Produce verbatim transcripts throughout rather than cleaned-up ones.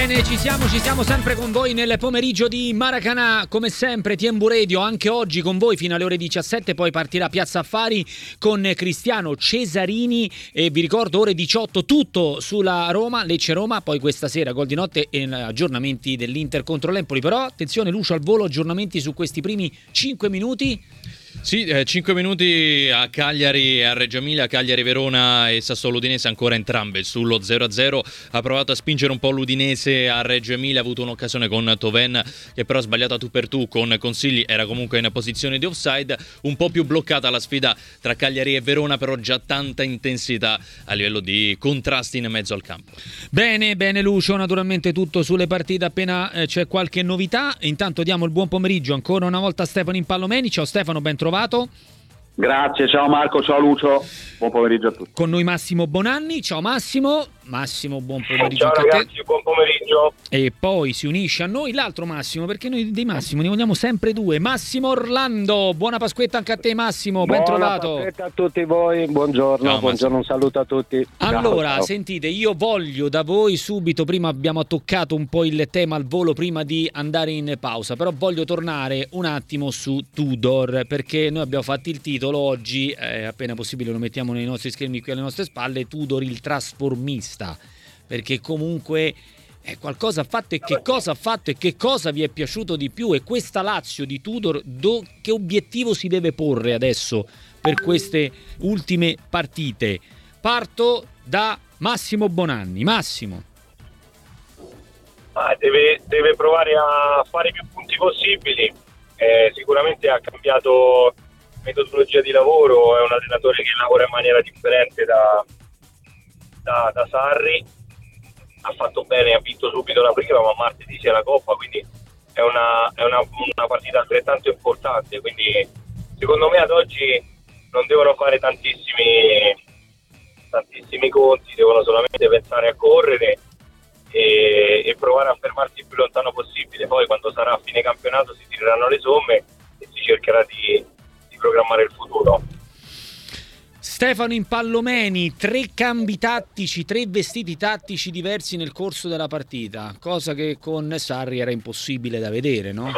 Bene, ci siamo, ci siamo sempre con voi nel pomeriggio di Maracanã, come sempre Tiembu Radio, anche oggi con voi fino alle ore diciassette, poi partirà Piazza Affari con Cristiano Cesarini e vi ricordo ore diciotto tutto sulla Roma, Lecce-Roma, poi questa sera gol di notte e aggiornamenti dell'Inter contro l'Empoli, però attenzione Lucio al volo, aggiornamenti su questi primi cinque minuti. Sì, eh, cinque minuti a Cagliari e a Reggio Emilia, Cagliari-Verona e Sassuolo Udinese ancora entrambe sullo zero a zero. Ha provato a spingere un po' l'Udinese a Reggio Emilia, ha avuto un'occasione con Toven che però ha sbagliato a tu per tu con Consigli, era comunque in posizione di offside. Un po' più bloccata la sfida tra Cagliari e Verona, però già tanta intensità a livello di contrasti in mezzo al campo. Bene, bene Lucio, naturalmente tutto sulle partite appena eh, c'è qualche novità. Intanto diamo il buon pomeriggio ancora una volta a Stefano Impallomeni. Ciao Stefano, ben trovato. Grazie, ciao Marco, ciao Lucio, buon pomeriggio a tutti. Con noi Massimo Bonanni, ciao Massimo. Massimo, buon pomeriggio. Ciao ragazzi, buon pomeriggio. E poi si unisce a noi l'altro Massimo, perché noi di Massimo ne vogliamo sempre due. Massimo Orlando, buona Pasquetta anche a te Massimo, ben buona trovato. Buona Pasquetta a tutti voi, buongiorno, ciao, buongiorno, un saluto a tutti. Allora, ciao, ciao. Sentite, io voglio da voi subito, prima abbiamo toccato un po' il tema al volo prima di andare in pausa, però voglio tornare un attimo su Tudor, perché noi abbiamo fatto il titolo oggi, eh, appena possibile lo mettiamo nei nostri schermi qui alle nostre spalle, Tudor il trasformista, perché comunque eh, qualcosa ha fatto e che cosa ha fatto e che cosa vi è piaciuto di più, e questa Lazio di Tudor do, che obiettivo si deve porre adesso per queste ultime partite? Parto da Massimo Bonanni. Massimo. Ah, deve, deve provare a fare più punti possibili, eh, sicuramente ha cambiato metodologia di lavoro, è un allenatore che lavora in maniera differente da, da, da Sarri. Ha fatto bene, ha vinto subito la prima, ma martedì c'è la Coppa, quindi è una, è una, una partita altrettanto importante, quindi secondo me ad oggi non devono fare tantissimi tantissimi conti, devono solamente pensare a correre e, e provare a fermarsi il più lontano possibile. Poi quando sarà a fine campionato si tireranno le somme e si cercherà di, di programmare il futuro. Stefano Impallomeni, tre cambi tattici, tre vestiti tattici diversi nel corso della partita, cosa che con Sarri era impossibile da vedere, no?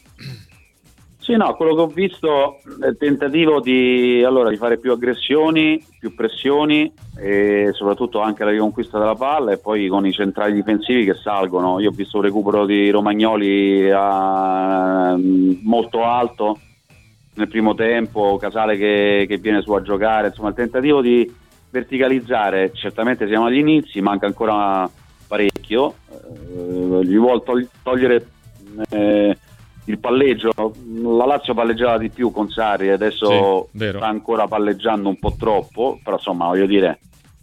Sì, no, quello che ho visto è il tentativo di, allora, di fare più aggressioni, più pressioni e soprattutto anche la riconquista della palla, e poi con i centrali difensivi che salgono. Io ho visto un recupero di Romagnoli a, molto alto nel primo tempo, Casale che, che viene su a giocare, insomma il tentativo di verticalizzare. Certamente siamo agli inizi, manca ancora parecchio, eh, gli vuol togli- togliere eh, il palleggio. La Lazio palleggiava di più con Sarri, adesso sì, sta ancora palleggiando un po' troppo, però insomma voglio dire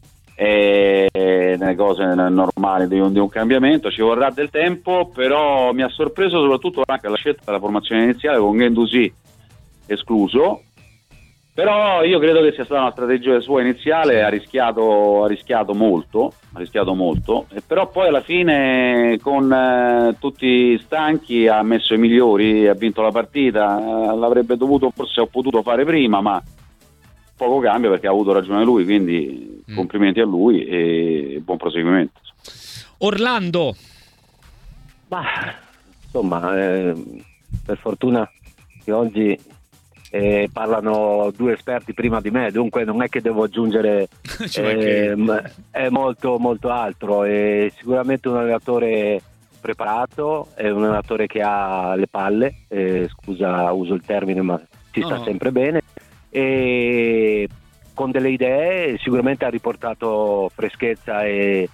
è nelle cose normali di un, di un cambiamento, ci vorrà del tempo, però mi ha sorpreso soprattutto anche la scelta della formazione iniziale con Guendouzi escluso, però io credo che sia stata una strategia sua iniziale, ha rischiato, ha rischiato molto, ha rischiato molto, e però poi alla fine con eh, tutti stanchi ha messo i migliori, ha vinto la partita, eh, l'avrebbe dovuto, forse ho potuto fare prima, ma poco cambio perché ha avuto ragione lui, quindi mm. complimenti a lui e buon proseguimento. Orlando. Ma insomma, eh, per fortuna che oggi Eh, parlano due esperti prima di me, dunque non è che devo aggiungere eh, è molto molto altro. È sicuramente un allenatore preparato, è un allenatore che ha le palle, eh, scusa uso il termine ma si no, sta no. sempre bene, e con delle idee sicuramente ha riportato freschezza e,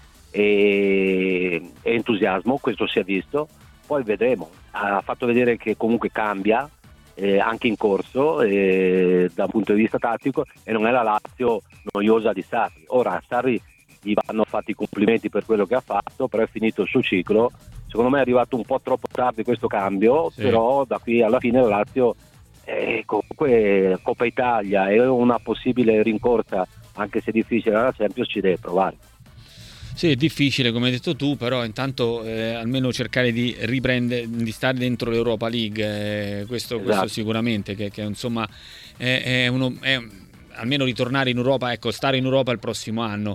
e, e entusiasmo, questo si è visto. Poi vedremo, ha fatto vedere che comunque cambia Eh, anche in corso eh, da un punto di vista tattico, e non è la Lazio noiosa di Sarri. Ora a Sarri gli vanno fatti i complimenti per quello che ha fatto, però è finito il suo ciclo. Secondo me è arrivato un po' troppo tardi questo cambio, sì. Però da qui alla fine la Lazio eh, comunque Coppa Italia e una possibile rincorsa, anche se difficile, alla Champions ci deve provare. Sì, è difficile come hai detto tu, però intanto eh, almeno cercare di riprendere, di stare dentro l'Europa League, eh, questo, esatto. questo sicuramente, che, che insomma è, è uno, è, almeno ritornare in Europa, ecco, stare in Europa il prossimo anno.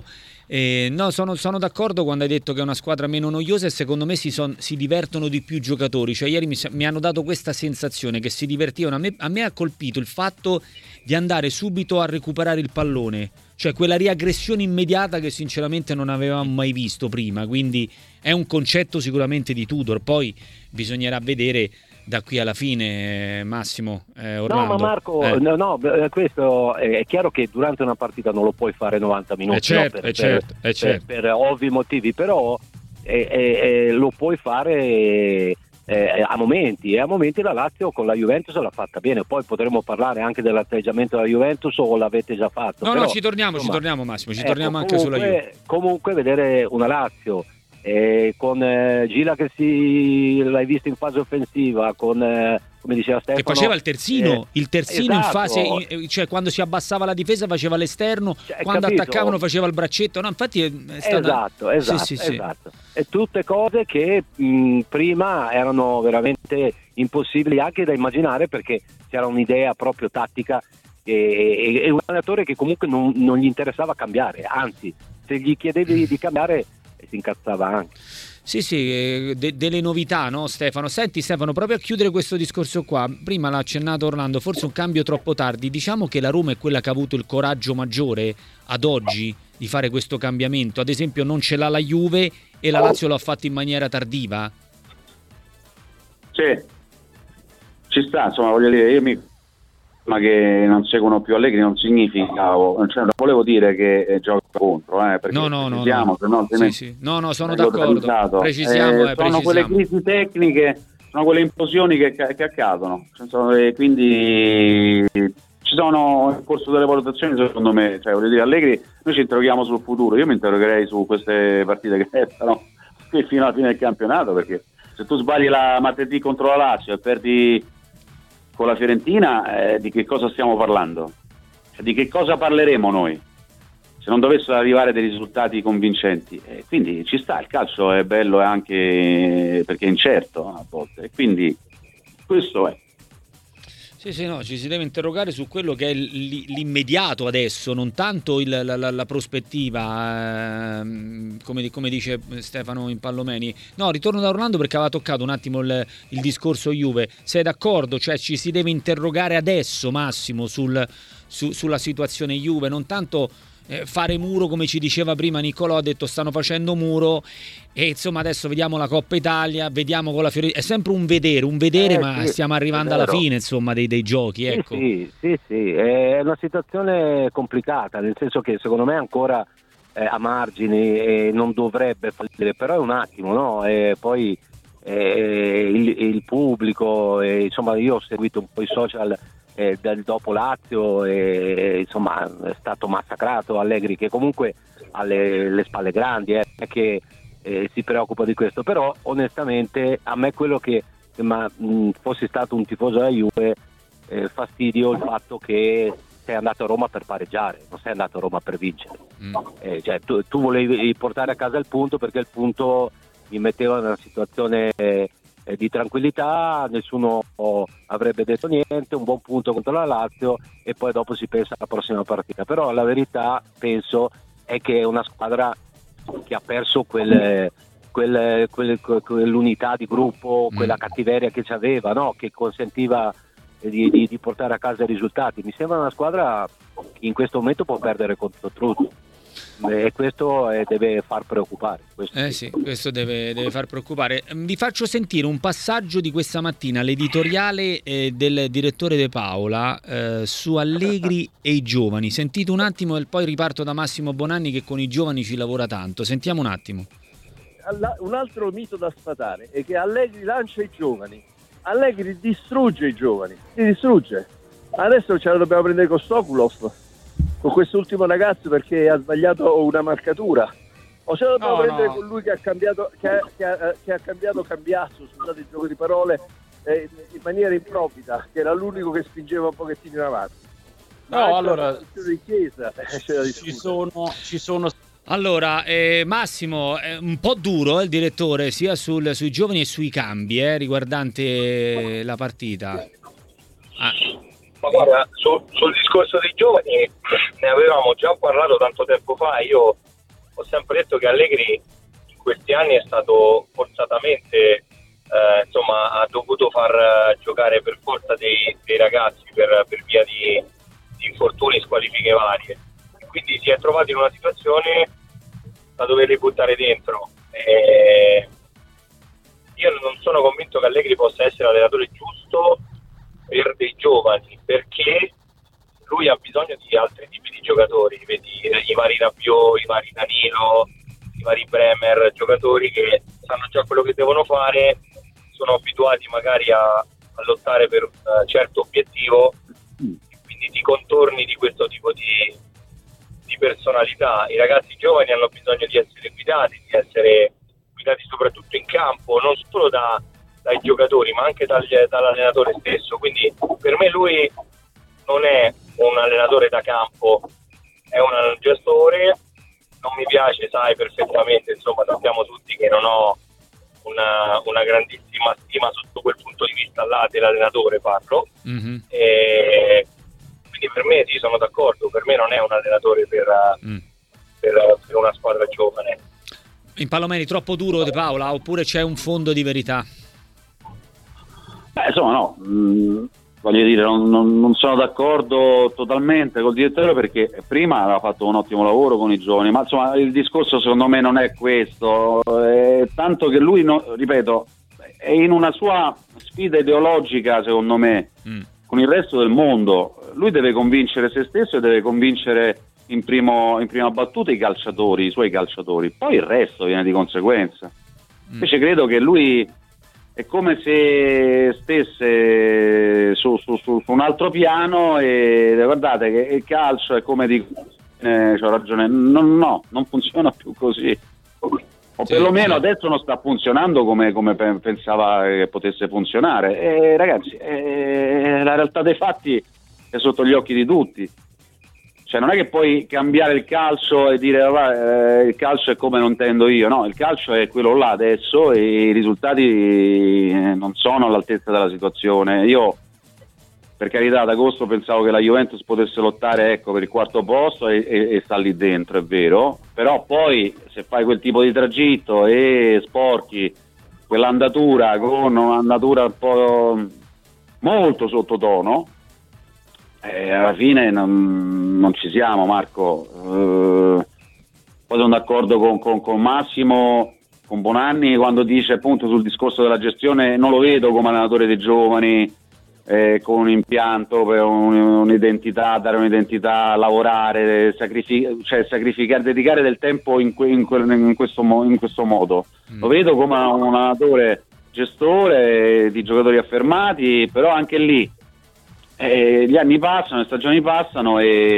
Eh, no, sono, sono d'accordo quando hai detto che è una squadra meno noiosa e secondo me si, son, si divertono di più i giocatori. Cioè ieri mi, mi hanno dato questa sensazione che si divertivano. A me, a me ha colpito il fatto di andare subito a recuperare il pallone, cioè quella riaggressione immediata che sinceramente non avevamo mai visto prima. Quindi è un concetto sicuramente di Tudor, poi bisognerà vedere da qui alla fine, Massimo. eh, Orlando. No, ma Marco, eh. no, no, questo è chiaro che durante una partita non lo puoi fare novanta minuti, eh certo, no? per, eh certo, per, eh certo. per, per ovvi motivi, però eh, eh, lo puoi fare eh, a momenti, e a momenti la Lazio con la Juventus l'ha fatta bene. Poi potremo parlare anche dell'atteggiamento della Juventus, o l'avete già fatto? No, però, no, ci torniamo, insomma, ci torniamo Massimo, ci ecco, torniamo anche comunque, sulla Juve. Comunque vedere una Lazio eh, con eh, Gila che si l'hai visto in fase offensiva, con eh, come diceva Stefano, che faceva il terzino, eh, il terzino esatto. in fase, in, cioè quando si abbassava la difesa faceva l'esterno, Cioè, quando capito? attaccavano faceva il braccetto. No, infatti è, è stata... Esatto, esatto, sì, sì, sì. esatto. E tutte cose che mh, prima erano veramente impossibili anche da immaginare, perché c'era un'idea proprio tattica e, e, e un allenatore che comunque non, non gli interessava cambiare, anzi se gli chiedevi di cambiare si incazzava anche. Sì, sì, de- delle novità, no Stefano? Senti Stefano, proprio a chiudere questo discorso qua, prima l'ha accennato Orlando, forse un cambio troppo tardi. Diciamo che la Roma è quella che ha avuto il coraggio maggiore ad oggi di fare questo cambiamento. Ad esempio non ce l'ha la Juve e la Lazio lo ha fatto in maniera tardiva. Sì, ci sta, insomma, voglio dire, io mi... ma che non seguono più Allegri non significa, cioè, non volevo dire che eh, gioca contro, eh, perché no no no no, no. no, sì, sì. no no sono d'accordo, precisiamo, eh, eh, sono precisiamo. quelle crisi tecniche, sono quelle implosioni che, che accadono, cioè, quindi ci sono nel corso delle valutazioni, secondo me, cioè, voglio dire, Allegri, noi ci interroghiamo sul futuro, io mi interrogherei su queste partite che restano fino alla fine del campionato, perché se tu sbagli la martedì contro la Lazio e perdi con la Fiorentina, eh, di che cosa stiamo parlando? Cioè, di che cosa parleremo noi se non dovessero arrivare dei risultati convincenti? Eh, quindi ci sta, il calcio è bello anche perché è incerto a volte, e quindi questo è. Sì, sì, no, ci si deve interrogare su quello che è l'immediato adesso, non tanto il, la, la, la prospettiva, ehm, come, come dice Stefano Impallomeni. No, ritorno da Orlando perché aveva toccato un attimo il, il discorso Juve. Sei d'accordo? Cioè ci si deve interrogare adesso, Massimo, sul, su, sulla situazione Juve, non tanto eh, fare muro, come ci diceva prima Niccolò, ha detto stanno facendo muro. E insomma adesso vediamo la Coppa Italia, vediamo con la Fiorentina, è sempre un vedere, un vedere, eh, ma sì, stiamo arrivando alla fine insomma dei, dei giochi, ecco. Sì, sì, sì, è una situazione complicata, nel senso che secondo me ancora eh, a margini e non dovrebbe fallire, però è un attimo, no? E poi eh, il, il pubblico, e, insomma io ho seguito un po' i social eh, del dopo Lazio e insomma è stato massacrato Allegri, che comunque ha le, le spalle grandi, eh, che Eh, si preoccupa di questo, però onestamente a me quello che, ma mh, fossi stato un tifoso della Juve, eh, fastidio il fatto che sei andato a Roma per pareggiare, non sei andato a Roma per vincere. mm. eh, cioè, tu, tu volevi portare a casa il punto, perché il punto mi metteva in una situazione eh, di tranquillità, nessuno oh, avrebbe detto niente, un buon punto contro la Lazio e poi dopo si pensa alla prossima partita. Però la verità penso è che è una squadra che ha perso quel, quel, quel, quell'unità di gruppo, quella cattiveria che ci aveva, no? Che consentiva di, di, di portare a casa i risultati. Mi sembra una squadra che in questo momento può perdere contro tutto, e questo eh, deve far preoccupare. Questo eh sì, questo deve, deve far preoccupare. Vi faccio sentire un passaggio di questa mattina, l'editoriale eh, del direttore De Paola eh, su Allegri e i giovani. Sentite un attimo e poi riparto da Massimo Bonanni, che con i giovani ci lavora tanto. Sentiamo un attimo. Un altro mito da sfatare è che Allegri lancia i giovani, Allegri distrugge i giovani, li distrugge. Adesso ce la dobbiamo prendere con Stokulov, con quest'ultimo ragazzo, perché ha sbagliato una marcatura, o ce la dobbiamo no, prendere no. con lui che ha cambiato che ha, che ha, che ha cambiato cambiasso, scusate il gioco di parole, eh, in maniera improvvida, che era l'unico che spingeva un pochettino in avanti. Ma no, allora di Chiesa, eh, ci sono ci sono Allora, eh, Massimo, è un po' duro eh, il direttore sia sul, sui giovani e sui cambi eh, riguardante la partita. Ah. Ma guarda, su, sul discorso dei giovani ne avevamo già parlato tanto tempo fa. Io ho ho sempre detto che Allegri in questi anni è stato forzatamente, eh, insomma, ha dovuto far uh, giocare per forza dei, dei ragazzi per, per via di, di infortuni, squalifiche varie. E quindi si è trovato in una situazione da doverli buttare dentro. E io non sono convinto che Allegri possa essere l'allenatore giusto per dei giovani, perché lui ha bisogno di altri tipi di giocatori, vedi i vari Rabiot, i vari Danilo, i vari Bremer, giocatori che sanno già quello che devono fare, sono abituati magari a, a lottare per un certo obiettivo, e quindi ti contorni di questo tipo di, di personalità. I ragazzi giovani hanno bisogno di essere guidati, di essere guidati soprattutto in campo, non solo da, dai giocatori ma anche dagli, dall'allenatore stesso. Quindi per me lui non è un allenatore da campo, è un gestore. Non mi piace, sai perfettamente, insomma sappiamo tutti che non ho una, una grandissima stima sotto quel punto di vista là dell'allenatore, parlo. Mm-hmm. E quindi per me sì, sono d'accordo, per me non è un allenatore per, mm. per, per una squadra giovane. In Palomeni troppo duro De Paola, oppure c'è un fondo di verità? Beh, insomma no, mh, voglio dire, non, non, non sono d'accordo totalmente col direttore, perché prima aveva fatto un ottimo lavoro con i giovani, ma insomma il discorso secondo me non è questo, è tanto che lui, no, ripeto, è in una sua sfida ideologica secondo me mm. con il resto del mondo. Lui deve convincere se stesso e deve convincere in, primo, in prima battuta i calciatori, i suoi calciatori, poi il resto viene di conseguenza. Mm. Invece credo che lui è come se stesse su, su, su, su un altro piano, e guardate che il calcio è come di eh, c'ho ragione, no, no, non funziona più così, o sì, perlomeno sì. Adesso non sta funzionando come, come pensava che potesse funzionare. E ragazzi, eh, la realtà dei fatti è sotto gli occhi di tutti. Cioè non è che puoi cambiare il calcio e dire eh, il calcio è come lo intendo io, no, il calcio è quello là adesso e i risultati eh, non sono all'altezza della situazione. Io per carità ad agosto pensavo che la Juventus potesse lottare, ecco, per il quarto posto e, e, e sta lì dentro, è vero, però poi se fai quel tipo di tragitto e sporchi quell'andatura con un'andatura un po' molto sottotono, Eh, alla fine non, non ci siamo, Marco. Eh, poi sono d'accordo con, con, con Massimo, con Bonanni, quando dice appunto sul discorso della gestione, non lo vedo come allenatore dei giovani eh, con un impianto per un, un'identità, dare un'identità, lavorare, sacrific- cioè sacrificare, dedicare del tempo in, que- in, que- in, questo, mo- in questo modo. Mm. Lo vedo come un allenatore gestore di giocatori affermati, però anche lì Eh, gli anni passano, le stagioni passano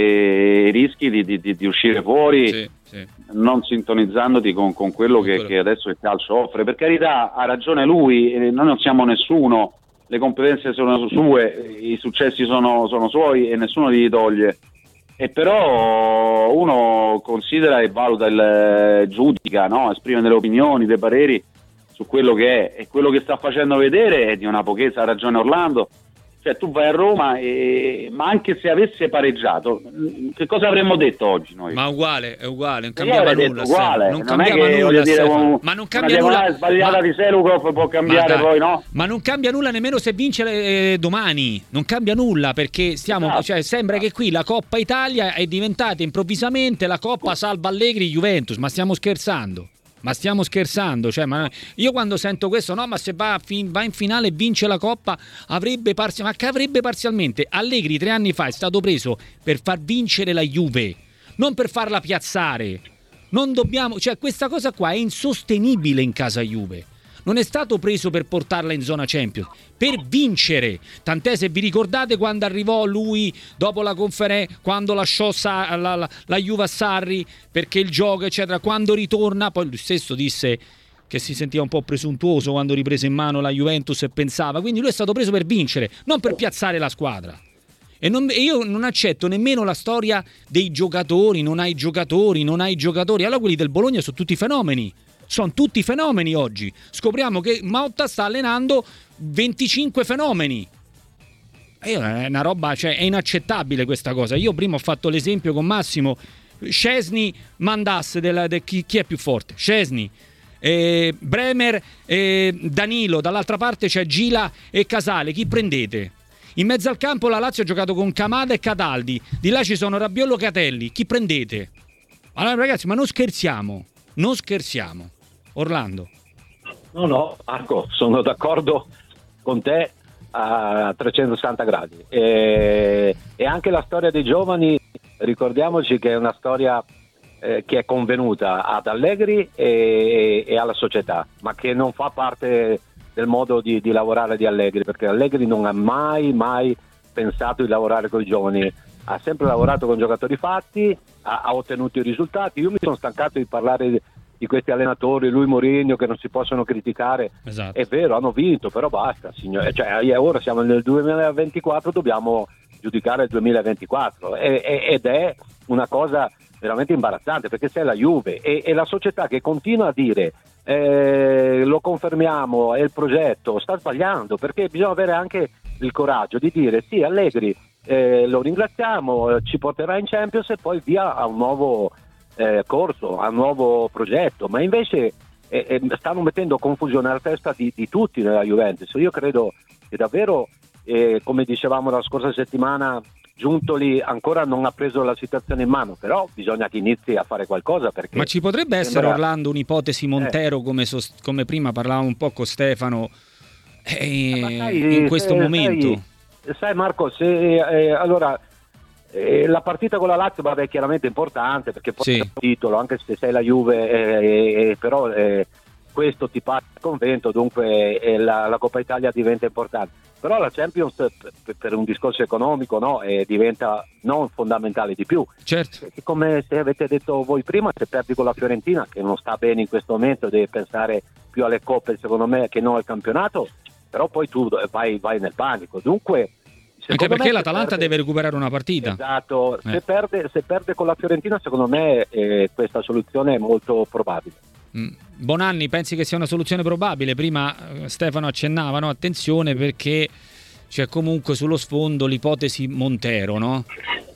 e rischi di, di, di uscire fuori sì, sì. non sintonizzandoti con, con quello che, che adesso il calcio offre. Per carità, ha ragione lui, eh, noi non siamo nessuno, le competenze sono sue, i successi sono, sono suoi e nessuno li toglie, e però uno considera e valuta, il giudica, no? Esprime delle opinioni, dei pareri su quello che è, e quello che sta facendo vedere è di una pochezza. Ha ragione Orlando. Cioè tu vai a Roma, e, ma anche se avesse pareggiato, che cosa avremmo detto oggi noi? Ma uguale, è uguale, non cambiava nulla. Uguale. Non, non cambiava che, nulla, dire, un, ma non cambia nulla. Una sbagliata ma, di Selukov può cambiare, poi no? Ma non cambia nulla nemmeno se vince eh, domani. Non cambia nulla, perché stiamo, ah, cioè, sembra ah. che qui la Coppa Italia è diventata improvvisamente la Coppa Salva Allegri Juventus. Ma stiamo scherzando? Ma stiamo scherzando, cioè, ma io quando sento questo, no, ma se va, fin, va in finale e vince la Coppa, avrebbe parzialmente, ma che avrebbe parzialmente? Allegri tre anni fa è stato preso per far vincere la Juve, non per farla piazzare. Non dobbiamo, cioè, questa cosa qua è insostenibile in casa Juve. Non è stato preso per portarla in zona Champions, per vincere. Tant'è, se vi ricordate quando arrivò lui dopo la conferenza, quando lasciò Sa- la, la, la Juve a Sarri perché il gioco eccetera, quando ritorna, poi lui stesso disse che si sentiva un po' presuntuoso quando riprese in mano la Juventus e pensava, quindi lui è stato preso per vincere, non per piazzare la squadra. E, non, e io non accetto nemmeno la storia dei giocatori, non hai giocatori, non hai giocatori. Allora quelli del Bologna sono tutti fenomeni. Sono tutti fenomeni oggi. Scopriamo che Motta sta allenando venticinque fenomeni. È una roba, cioè è inaccettabile questa cosa. Io prima ho fatto l'esempio con Massimo Szczesny, Mandas, della, de, chi, chi è più forte? Szczesny. Eh, Bremer e Danilo, dall'altra parte c'è Gila e Casale, chi prendete? In mezzo al campo la Lazio ha giocato con Camada e Cataldi, di là ci sono Rabbiolo, Catelli, chi prendete? Allora ragazzi, ma non scherziamo, non scherziamo. Orlando. No, no, Marco, sono d'accordo con te a trecentosessanta gradi. E, e anche la storia dei giovani, ricordiamoci che è una storia eh, che è convenuta ad Allegri e, e alla società, ma che non fa parte del modo di, di lavorare di Allegri, perché Allegri non ha mai, mai pensato di lavorare con i giovani, ha sempre lavorato con giocatori fatti, ha, ha ottenuto i risultati. Io mi sono stancato di parlare di, di questi allenatori, lui Mourinho, che non si possono criticare. Esatto. È vero, hanno vinto, però basta, signore. Cioè, ora siamo nel duemilaventiquattro, dobbiamo giudicare il duemilaventiquattro e, e, ed è una cosa veramente imbarazzante, perché sei la Juve e, e la società che continua a dire eh, lo confermiamo, è il progetto, sta sbagliando, perché bisogna avere anche il coraggio di dire sì, Allegri eh, lo ringraziamo, ci porterà in Champions e poi via a un nuovo eh, corso, a un nuovo progetto, ma invece eh, eh, stanno mettendo confusione alla testa di, di tutti nella Juventus. Io credo che davvero, eh, come dicevamo la scorsa settimana, Giuntoli ancora non ha preso la situazione in mano, però bisogna che inizi a fare qualcosa, perché ma ci potrebbe essere, sembra... Orlando, un'ipotesi Montero, eh. come, sost- come prima parlavamo un po' con Stefano eh, sai, in questo sai, momento sai, sai Marco, se eh, allora eh, la partita con la Lazio vabbè, è chiaramente importante, perché poi sì. è un titolo, anche se sei la Juve, eh, eh, però eh, questo ti passa il convento, dunque eh, la, la Coppa Italia diventa importante. Però la Champions per, per un discorso economico, no, eh, diventa non fondamentale di più. Certo. E come se avete detto voi prima, se perdi con la Fiorentina, che non sta bene in questo momento, devi pensare più alle coppe secondo me che non al campionato, però poi tu vai, vai nel panico. Dunque, anche perché me, l'Atalanta perde, deve recuperare una partita. Esatto, eh. se, perde, se perde con la Fiorentina secondo me eh, questa soluzione è molto probabile. Bonanni, pensi che sia una soluzione probabile? Prima Stefano accennava, no? Attenzione, perché c'è comunque sullo sfondo l'ipotesi Montero, no?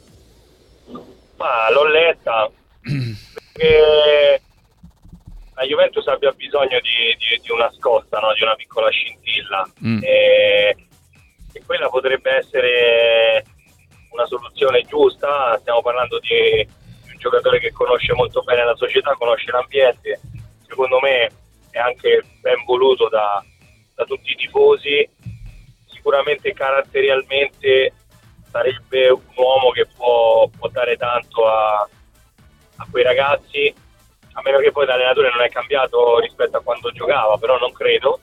Ma l'ho letta perché la Juventus abbia bisogno di, di, di una scossa, no? Di una piccola scintilla mm. e, e quella potrebbe essere una soluzione giusta. Stiamo parlando di, di un giocatore che conosce molto bene la società, conosce l'ambiente. Secondo me è anche ben voluto da, da tutti i tifosi, sicuramente caratterialmente sarebbe un uomo che può, può dare tanto a, a quei ragazzi, a meno che poi l'allenatore non è cambiato rispetto a quando giocava, però non credo.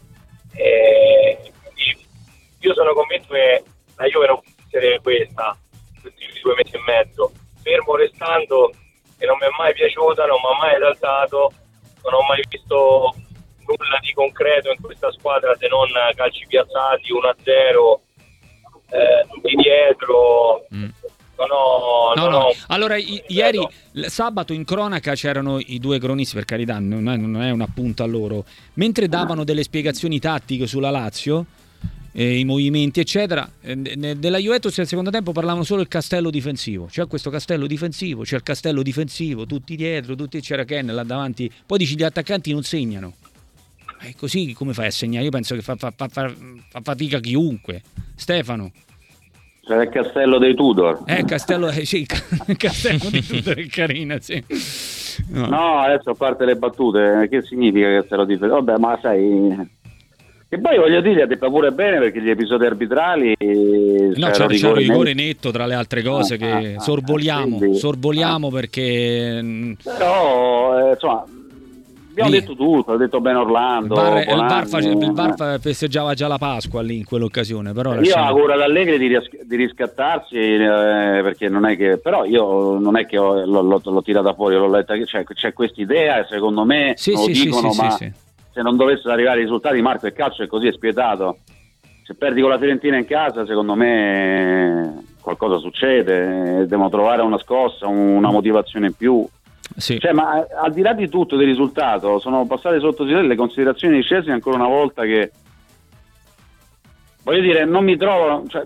E quindi io sono convinto che la Juve non può essere questa, questi due mesi e mezzo, fermo restando che non mi è mai piaciuta, non mi ha mai esaltato. Non ho mai visto nulla di concreto in questa squadra se non calci piazzati uno a zero, eh, tutti dietro. Mm. Non ho, no, non no. ho... Allora, i- ieri sabato in cronaca c'erano i due cronisti, per carità, non è, non è un appunto a loro, mentre davano delle spiegazioni tattiche sulla Lazio, eh, i movimenti eccetera, eh, della Juventus nel secondo tempo parlavano solo del castello difensivo. C'è questo castello difensivo, c'è il castello difensivo, tutti dietro, tutti, c'era Ken là davanti. Poi dici gli attaccanti non segnano, e così come fai a segnare? Io penso che fa, fa, fa, fa, fa fatica chiunque. Stefano, c'era il castello dei Tudor. eh castello eh, sì, il castello dei Tudor è carina, sì. No. No, adesso a parte le battute, che significa castello difensivo? Vabbè, ma sai, e poi voglio dire, ha detto pure bene, perché gli episodi arbitrali no, c'era, c'era un rigore netto tra le altre cose, ah, che ah, sorvoliamo quindi, sorvoliamo ah. perché però eh, insomma abbiamo lì detto tutto, ha detto bene Orlando. Il bar, il bar, face, il bar festeggiava già la Pasqua lì in quell'occasione, però io auguro ad Allegri di, ris- di riscattarsi, eh, perché non è che, però io non è che ho, l'ho, l'ho, l'ho tirata fuori, l'ho letta, c'è, c'è questa idea, secondo me sì, lo sì, dicono, sì, ma sì, sì. se non dovessero arrivare i risultati, Marco, il calcio è così, è spietato. Se perdi con la Fiorentina in casa, secondo me qualcosa succede, dobbiamo trovare una scossa, una motivazione in più. Sì. Cioè, ma al di là di tutto del risultato, sono passate sotto le considerazioni di Szczesny ancora una volta, che voglio dire, non mi trovo, cioè,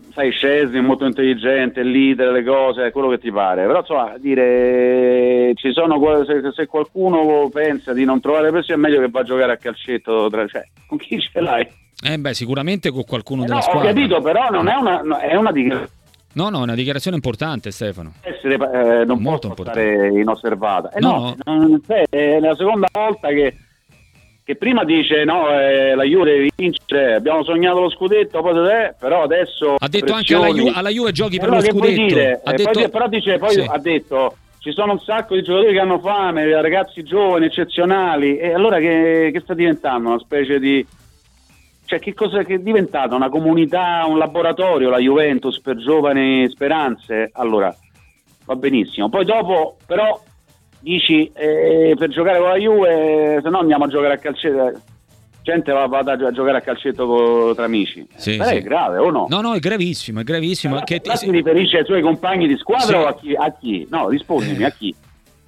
sai, Szczesny è molto intelligente, il leader, le cose, quello che ti pare, però insomma, dire, ci sono, se, se qualcuno pensa di non trovare pressione è meglio che va a giocare a calcetto, cioè, con chi ce l'hai? Eh beh, sicuramente con qualcuno eh della no, squadra. Ho capito, però non è una, no, è una dichiarazione. No, no, è una dichiarazione importante, Stefano. Essere, eh, non Molto può stare inosservata. Eh no, no, no. Cioè, è la seconda volta che, che prima dice no, eh, la Juve deve vincere, abbiamo sognato lo scudetto, poi eh, però adesso ha detto pressioni. anche alla Juve, alla Juve giochi eh, per no, lo che scudetto. puoi dire? Ha Eh, detto... poi, però dice, poi sì. ha detto ci sono un sacco di giocatori che hanno fame, ragazzi giovani, eccezionali, e allora che, che sta diventando una specie di, cioè che cosa che è diventata? Una comunità, un laboratorio, la Juventus per giovani speranze? Allora va benissimo, poi dopo però dici eh, per giocare con la Juve, se no andiamo a giocare a calcetto, gente va, va a giocare a calcetto con, tra amici, sì, eh, sì. È grave o no? No, no, è gravissimo, è gravissimo. Ma che ti... si riferisce ai suoi compagni di squadra sì. o a chi? A chi? No, rispondimi, a chi?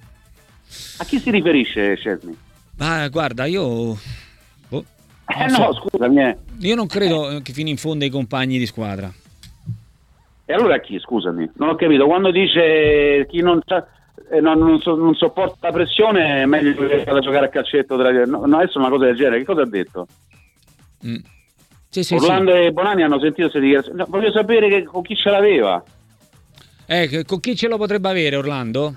A chi si riferisce Szczesny? Ma guarda, io... Boh, Eh so. no, scusami. Eh. Io non credo che fino in fondo ai compagni di squadra. E allora a chi, scusami? Non ho capito. Quando dice chi non, eh, non, non, so, non sopporta la pressione è meglio che vada a giocare a calcetto tra... no, no, adesso è una cosa del genere. Che cosa ha detto? Mm. Sì, sì, Orlando sì. e Bonanni hanno sentito queste dichiarazioni. No, voglio sapere che, con chi ce l'aveva. Eh, con chi ce lo potrebbe avere Orlando?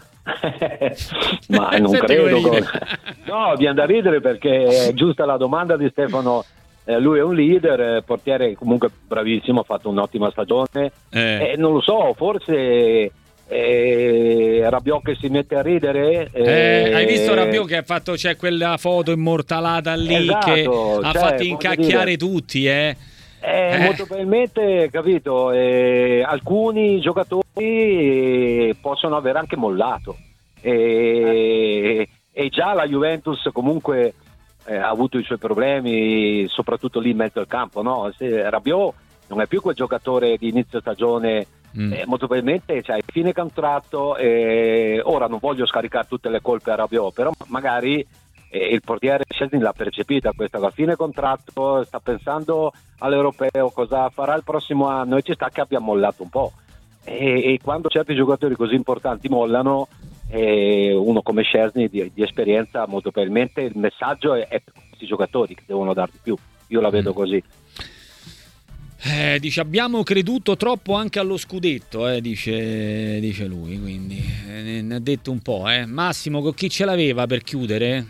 Ma non Senti credo come con... no, viene da ridere perché è giusta la domanda di Stefano, eh, lui è un leader, eh, portiere comunque bravissimo, ha fatto un'ottima stagione, eh. Eh, non lo so, forse eh, Rabiot che si mette a ridere, eh, eh, hai visto Rabiot che ha fatto, c'è quella foto immortalata lì, esatto, che cioè, ha fatto incacchiare tutti, eh Eh, eh. molto probabilmente, capito, eh, alcuni giocatori eh, possono aver anche mollato eh, e già la Juventus comunque eh, ha avuto i suoi problemi, soprattutto lì in mezzo al campo, no? Se Rabiot non è più quel giocatore di inizio stagione, mm. eh, molto probabilmente cioè, fine contratto, eh, ora non voglio scaricare tutte le colpe a Rabiot, però magari e il portiere Szczesny l'ha percepita questa, alla fine contratto, sta pensando all'europeo, cosa farà il prossimo anno, e ci sta che abbia mollato un po', e, e quando certi giocatori così importanti mollano, eh, uno come Szczesny di, di esperienza, molto probabilmente il messaggio è, è per questi giocatori che devono dar di più, io la vedo così. Eh, dice abbiamo creduto troppo anche allo scudetto, eh, dice, dice lui, quindi eh, ne ha detto un po'. Eh. Massimo, con chi ce l'aveva per chiudere?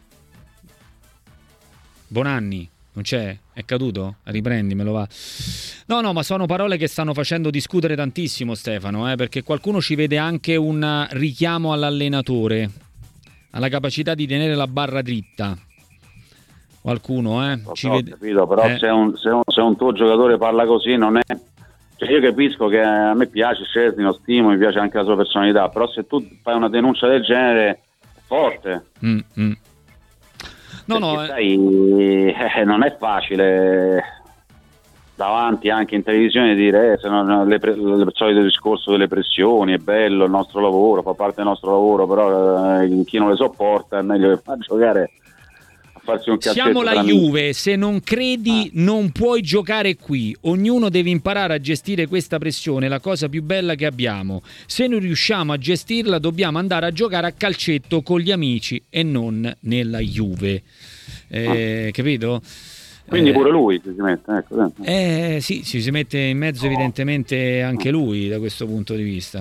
Bonanni, non c'è? È caduto? Riprendimelo, va. No, no, ma sono parole che stanno facendo discutere tantissimo, Stefano, eh, perché qualcuno ci vede anche un richiamo all'allenatore, alla capacità di tenere la barra dritta. Qualcuno, eh? Ho ci so, vede... capito, però eh. se, un, se, un, se un tuo giocatore parla così non è... Cioè io capisco che a me piace Szczesny, lo stimo, mi piace anche la sua personalità, però se tu fai una denuncia del genere è forte. Mm, mm. No, Perché, no, eh. sai, eh, non è facile davanti anche in televisione dire eh, se non, le, il solito discorso delle pressioni, è bello il nostro lavoro, fa parte del nostro lavoro, però eh, chi non le sopporta è meglio che fa giocare a farsi un calcetto. Siamo la tra Juve, amici. se non credi ah. non puoi giocare qui, ognuno deve imparare a gestire questa pressione, la cosa più bella che abbiamo, se non riusciamo a gestirla dobbiamo andare a giocare a calcetto con gli amici e non nella Juve, eh, ah. capito? Quindi eh, pure lui si mette, ecco. Eh sì, ci si mette in mezzo evidentemente anche lui da questo punto di vista.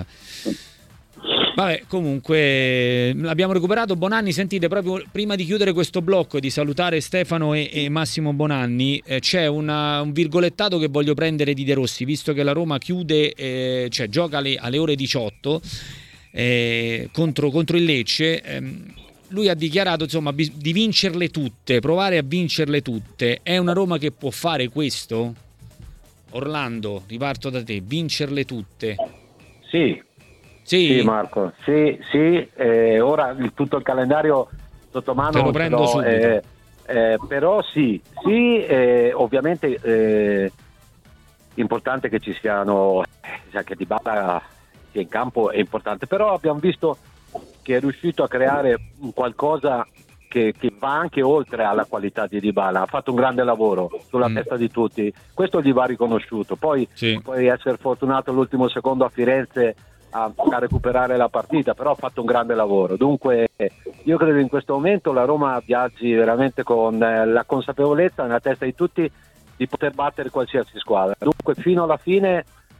Vabbè, comunque l'abbiamo recuperato. Bonanni, sentite, proprio prima di chiudere questo blocco, di salutare Stefano e, e Massimo Bonanni, eh, c'è una, un virgolettato che voglio prendere di De Rossi, visto che la Roma chiude, eh, cioè gioca alle, alle ore diciotto eh, contro, contro il Lecce. ehm, Lui ha dichiarato insomma di vincerle tutte, provare a vincerle tutte. È una Roma che può fare questo? Orlando, riparto da te, vincerle tutte. Sì, sì, sì Marco, sì, sì. Eh, ora il, tutto il calendario sotto mano. Te lo prendo però, subito. Eh, eh, però sì, sì, eh, ovviamente eh, importante che ci siano, eh, che Dybala sia in campo è importante, però abbiamo visto che è riuscito a creare qualcosa che, che va anche oltre alla qualità di Dybala. Ha fatto un grande lavoro sulla mm. testa di tutti, questo gli va riconosciuto. Poi sì. puoi essere fortunato all'ultimo secondo a Firenze a, a recuperare la partita, però ha fatto un grande lavoro. Dunque io credo in questo momento la Roma viaggi veramente con la consapevolezza nella testa di tutti di poter battere qualsiasi squadra. Dunque fino alla fine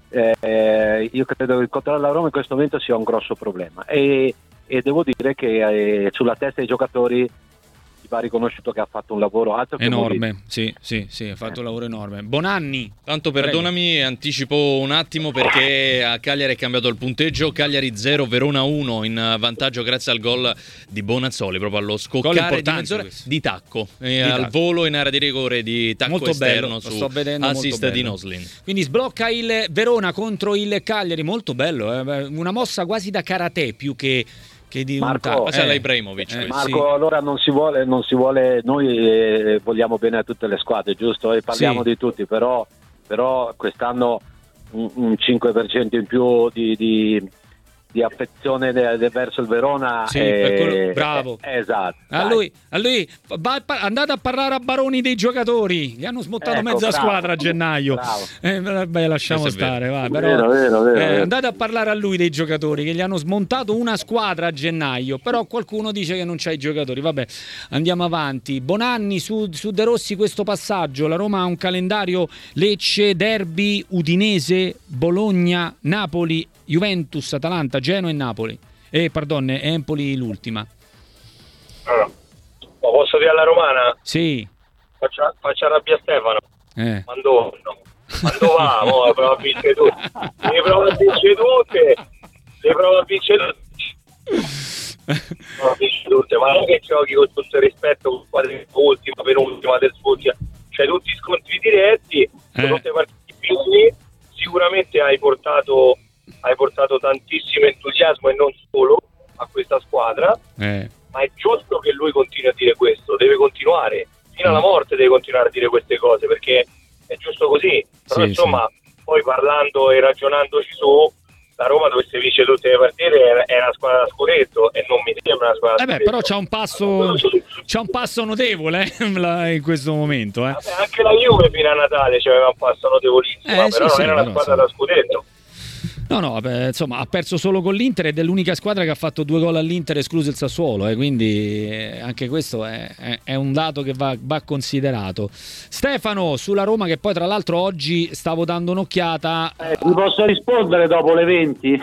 eh, io credo che incontrare la Roma in questo momento sia un grosso problema e, e devo dire che eh, sulla testa dei giocatori va riconosciuto che ha fatto un lavoro altro che enorme, sì, sì, sì, ha fatto un lavoro enorme. Bonanni. Tanto perdonami, Prego. anticipo un attimo perché a Cagliari è cambiato il punteggio. Cagliari zero, Verona uno in vantaggio grazie al gol di Bonazzoli, proprio allo scoccare di mezz'ora di tacco, di eh, al tacco. Volo in area di rigore di tacco molto esterno bello, su sto vedendo, assist di Noslin. Quindi sblocca il Verona contro il Cagliari, molto bello, eh? Una mossa quasi da karate più che che di Marco, un eh, Ibrahimovic, eh, Marco sì. allora non si vuole, non si vuole noi eh, vogliamo bene a tutte le squadre, giusto? E parliamo sì. di tutti, però, però quest'anno un, un cinque per cento in più di, di, di affezione de, de verso il Verona sì, è, per quello, bravo è, esatto. A lui, a lui va, andate a parlare a Baroni dei giocatori, gli hanno smontato ecco, mezza bravo, squadra a gennaio eh, vabbè, lasciamo stare va, però, vero, vero, vero, eh, vero. andate a parlare a lui dei giocatori che gli hanno smontato una squadra a gennaio, però qualcuno dice che non c'ha i giocatori, vabbè, andiamo avanti. Bonanni su, su De Rossi questo passaggio, la Roma ha un calendario Lecce, Derby, Udinese, Bologna, Napoli, Juventus, Atalanta, Genoa e Napoli. Eh, pardon, Empoli l'ultima. Allora, posso dire alla romana? Sì. Faccia, faccia arrabbiare Stefano. Eh. Quando no. Quando va, mo, le prova a vincere tutte. Le prova a vincere tutte. Le prova a vincere tutte. No, vince tutte, ma non che giochi con tutto il rispetto con squadre ultima, penultima del Sfuggia. C'hai tutti scontri diretti, eh. tutte partite figli. Sicuramente hai portato hai portato tantissimo entusiasmo e non solo a questa squadra, eh. ma è giusto che lui continui a dire questo, deve continuare, fino alla morte deve continuare a dire queste cose, perché è giusto così, però sì, insomma sì. Poi parlando e ragionandoci su, la Roma dovesse vincere tutte le partite è una squadra da scudetto e non mi sembra una squadra da eh beh, scudetto. Però c'ha un passo c'ha un passo notevole eh, in questo momento eh. Vabbè, anche la Juve fino a Natale c'aveva un passo notevolissimo, eh, però sì, non sì, era una però, squadra sì. da scudetto. No, no, beh, insomma, ha perso solo con l'Inter ed è l'unica squadra che ha fatto due gol all'Inter, escluso il Sassuolo, eh, quindi eh, anche questo è, è, è un dato che va, va considerato. Stefano, sulla Roma, che poi tra l'altro oggi stavo dando un'occhiata. Eh, ti posso rispondere dopo le venti?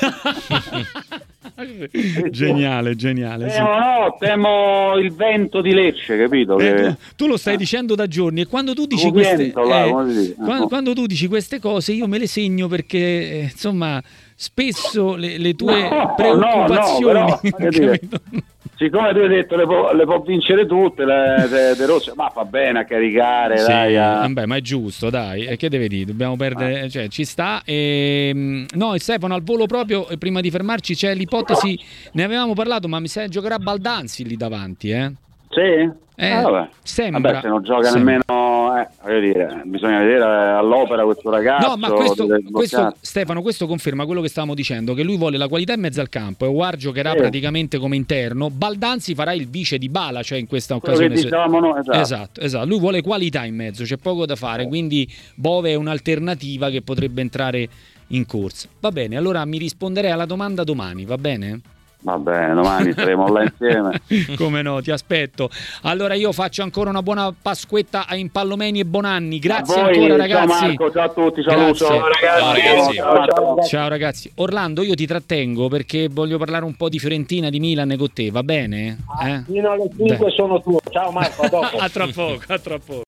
Geniale, geniale. Temo, sì. no, temo il vento di Lecce, capito? Eh, che... tu, tu lo stai eh. dicendo da giorni e quando tu dici Un queste viento, là, eh, come quando, quando tu dici queste cose io me le segno perché eh, insomma spesso le, le tue no, preoccupazioni no, no, però, dire, siccome tu hai detto le può, le può vincere tutte le, le, le rosse, ma fa bene a caricare, sì, dai, a... vabbè, ma è giusto, dai, e che deve dire, dobbiamo perdere, ah. cioè ci sta e... no, Stefano, al volo proprio, prima di fermarci c'è l'ipotesi, ne avevamo parlato, ma mi sa che giocherà Baldanzi lì davanti, eh? Sì? Eh, ah, vabbè. Sembra. Vabbè, se non gioca sembra. nemmeno, eh, voglio dire, bisogna vedere all'opera questo ragazzo. No, ma questo, questo Stefano, questo conferma quello che stavamo dicendo, che lui vuole la qualità in mezzo al campo e Aouar giocherà sì. praticamente come interno. Baldanzi farà il vice di Bala, cioè in questa quello occasione. Che diciamo, no, esatto. esatto, esatto. Lui vuole qualità in mezzo, c'è poco da fare, quindi Bove è un'alternativa che potrebbe entrare in corsa. Va bene, allora mi risponderei alla domanda domani, va bene? Va bene, domani saremo là insieme. Come no, ti aspetto. Allora io faccio ancora una buona Pasquetta a Impallomeni e Bonanni. Grazie a voi, ancora ragazzi. Ciao Marco, ciao a tutti, saluto. Ciao ragazzi. Ciao, ciao, ciao. Ciao ragazzi. Orlando, io ti trattengo perché voglio parlare un po' di Fiorentina, di Milan con te, va bene? Eh? Fino alle cinque sono tuo. Ciao Marco, a dopo. A tra poco, a tra poco.